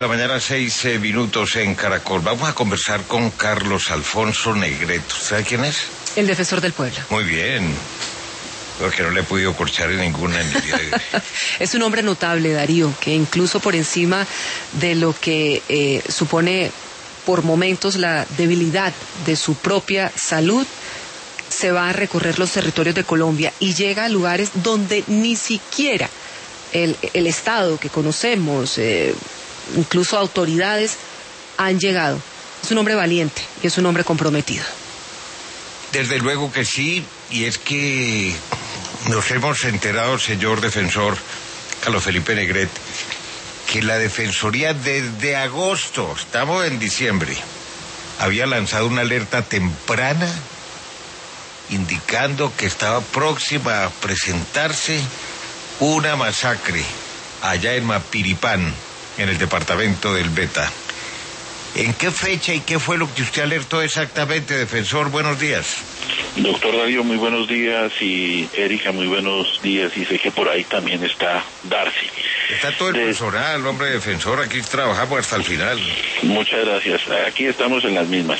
La mañana 6 minutos en Caracol. Vamos a conversar con Carlos Alfonso Negreto. ¿Sabe quién es? El defensor del pueblo. Muy bien. Porque no le he podido corchar en ninguna. Es un hombre notable, Darío, que incluso por encima de lo que supone por momentos la debilidad de su propia salud, se va a recorrer los territorios de Colombia y llega a lugares donde ni siquiera el Estado que conocemos, incluso autoridades, han llegado. Es un hombre valiente y es un hombre comprometido. Desde luego que sí, y es que nos hemos enterado, señor defensor Carlos Felipe Negret, que la Defensoría desde agosto, estamos en diciembre, había lanzado una alerta temprana indicando que estaba próxima a presentarse una masacre allá en Mapiripán, en el departamento del Meta. ¿En qué fecha y qué fue lo que usted alertó exactamente, defensor? Buenos días. Doctor Darío, muy buenos días, y Erika, muy buenos días, y sé que por ahí también está Darcy. Está todo el personal, hombre defensor, aquí trabajamos hasta el final. Muchas gracias, aquí estamos en las mismas.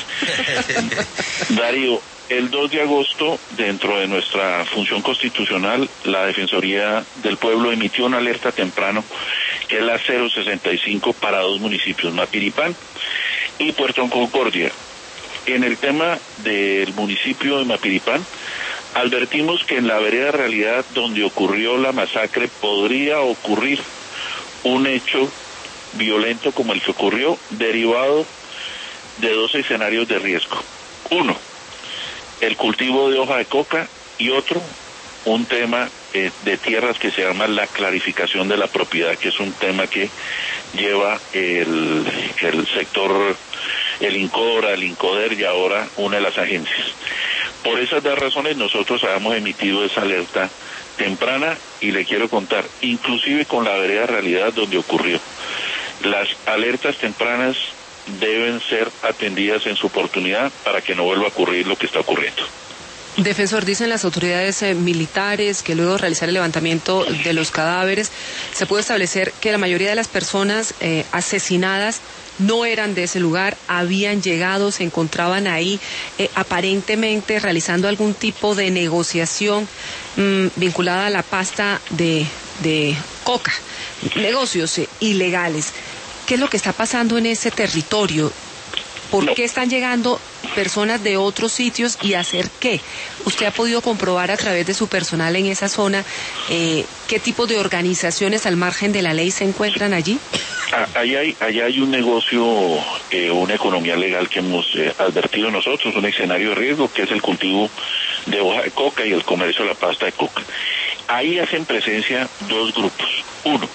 Darío, el 2 de agosto, dentro de nuestra función constitucional, la Defensoría del Pueblo emitió una alerta temprano, que es la 065 para dos municipios, Mapiripán y Puerto Concordia. En el tema del municipio de Mapiripán, advertimos que en la vereda Realidad donde ocurrió la masacre podría ocurrir un hecho violento como el que ocurrió, derivado de dos escenarios de riesgo. Uno, el cultivo de hoja de coca, y otro, un tema de tierras que se llama la clarificación de la propiedad, que es un tema que lleva el sector, el INCODER, el INCODER, y ahora una de las agencias. Por esas dos razones nosotros habíamos emitido esa alerta temprana, y le quiero contar, inclusive con la vereda Realidad donde ocurrió. Las alertas tempranas deben ser atendidas en su oportunidad para que no vuelva a ocurrir lo que está ocurriendo. Defensor, dicen las autoridades militares que luego de realizar el levantamiento de los cadáveres se pudo establecer que la mayoría de las personas asesinadas no eran de ese lugar, habían llegado, se encontraban ahí aparentemente realizando algún tipo de negociación vinculada a la pasta de coca, negocios ilegales. ¿Qué es lo que está pasando en ese territorio? ¿Por qué están llegando personas de otros sitios y hacer qué? ¿Usted ha podido comprobar a través de su personal en esa zona qué tipo de organizaciones al margen de la ley se encuentran allí? Allá hay un negocio, una economía legal que hemos advertido nosotros, un escenario de riesgo, que es el cultivo de hoja de coca y el comercio de la pasta de coca. Ahí hacen presencia dos grupos. Uno,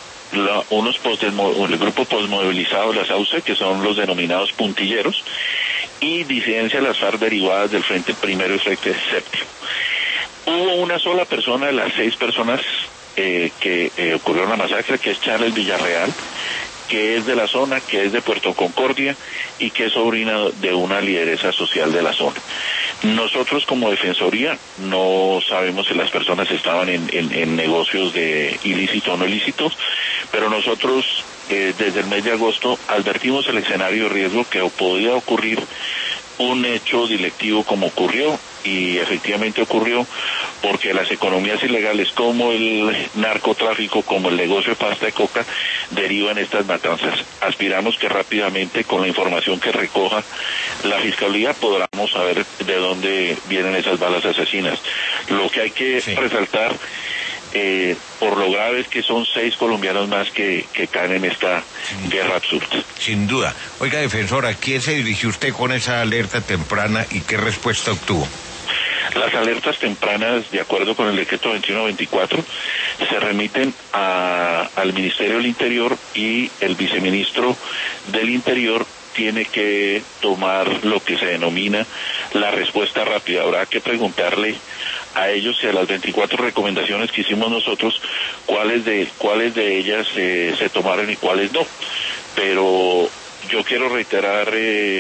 el grupo postmovilizado, la SAUCE, que son los denominados puntilleros, y disidencia de las FARC derivadas del Frente Primero y Frente Séptimo. Hubo una sola persona de las 6 personas que ocurrió la masacre, que es Charles Villarreal, que es de la zona, que es de Puerto Concordia y que es sobrina de una lideresa social de la zona. Nosotros como Defensoría no sabemos si las personas estaban en negocios de ilícito o no ilícitos, pero nosotros desde el mes de agosto advertimos el escenario de riesgo que podía ocurrir un hecho delictivo como ocurrió, y efectivamente ocurrió, porque las economías ilegales como el narcotráfico, como el negocio de pasta de coca, derivan estas matanzas. Aspiramos que rápidamente, con la información que recoja la Fiscalía, podamos saber de dónde vienen esas balas asesinas. Lo que hay que resaltar, por lo grave, es que son 6 colombianos más que caen en esta guerra absurda. Sin duda. Oiga, defensor, ¿a quién se dirigió usted con esa alerta temprana y qué respuesta obtuvo? Las alertas tempranas, de acuerdo con el decreto 2124, se remiten al Ministerio del Interior, y el viceministro del Interior tiene que tomar lo que se denomina la respuesta rápida. Habrá que preguntarle a ellos si a las 24 recomendaciones que hicimos nosotros, cuáles de ellas se tomaron y cuáles no. Pero yo quiero reiterar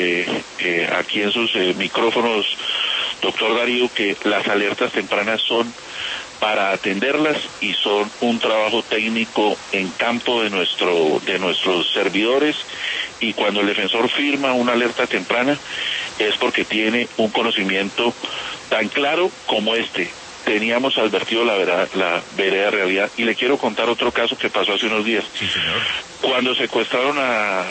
aquí en sus micrófonos, doctor Darío, que las alertas tempranas son para atenderlas y son un trabajo técnico en campo de nuestros servidores, y cuando el defensor firma una alerta temprana es porque tiene un conocimiento tan claro como este. Teníamos advertido la vereda realidad, y le quiero contar otro caso que pasó hace unos días. Sí, señor. Cuando secuestraron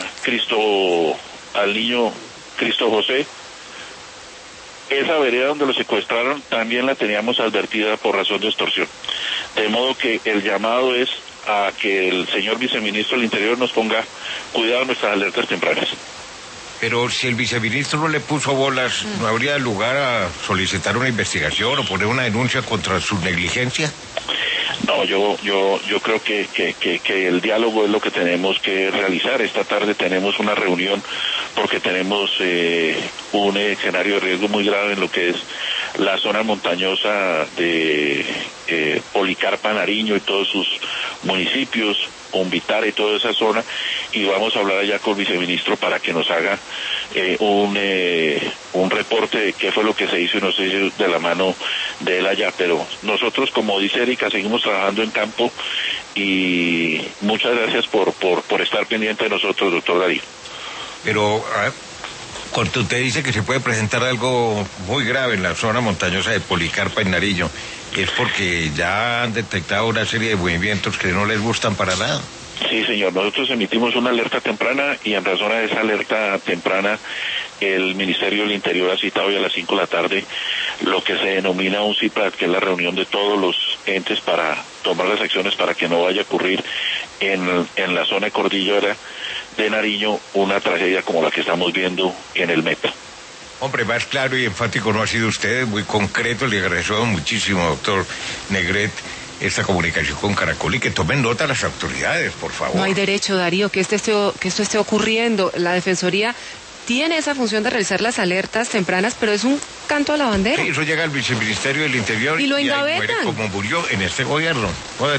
al niño Cristo José, esa vereda donde lo secuestraron también la teníamos advertida por razón de extorsión. De modo que el llamado es a que el señor viceministro del Interior nos ponga cuidado en nuestras alertas tempranas. Pero si el viceministro no le puso bolas, ¿no habría lugar a solicitar una investigación o poner una denuncia contra su negligencia? No, yo creo que el diálogo es lo que tenemos que realizar. Esta tarde tenemos una reunión porque tenemos un escenario de riesgo muy grave en lo que es la zona montañosa de Policarpa, Nariño y todos sus municipios, Convitara y toda esa zona, y vamos a hablar allá con el viceministro para que nos haga un reporte de qué fue lo que se hizo y no se hizo de la mano de él allá. Pero nosotros, como dice Erika, seguimos trabajando en campo, y muchas gracias por estar pendiente de nosotros, doctor Darío. Pero cuando usted dice que se puede presentar algo muy grave en la zona montañosa de Policarpa y Nariño, ¿es porque ya han detectado una serie de movimientos que no les gustan para nada? Sí, señor, nosotros emitimos una alerta temprana, y en razón a esa alerta temprana el Ministerio del Interior ha citado hoy a las 5 de la tarde lo que se denomina un CIPRAT, que es la reunión de todos los entes para tomar las acciones para que no vaya a ocurrir en la zona de cordillera de Nariño una tragedia como la que estamos viendo en el Meta. Hombre, más claro y enfático no ha sido usted, muy concreto. Le agradezco muchísimo, doctor Negret, esta comunicación con Caracol, y que tomen nota las autoridades, por favor. No hay derecho, Darío, que esto esté ocurriendo. La Defensoría tiene esa función de realizar las alertas tempranas, pero es un canto a la bandera. Sí, eso llega al Viceministerio del Interior y lo ahí engavetan. muere como murió en este gobierno.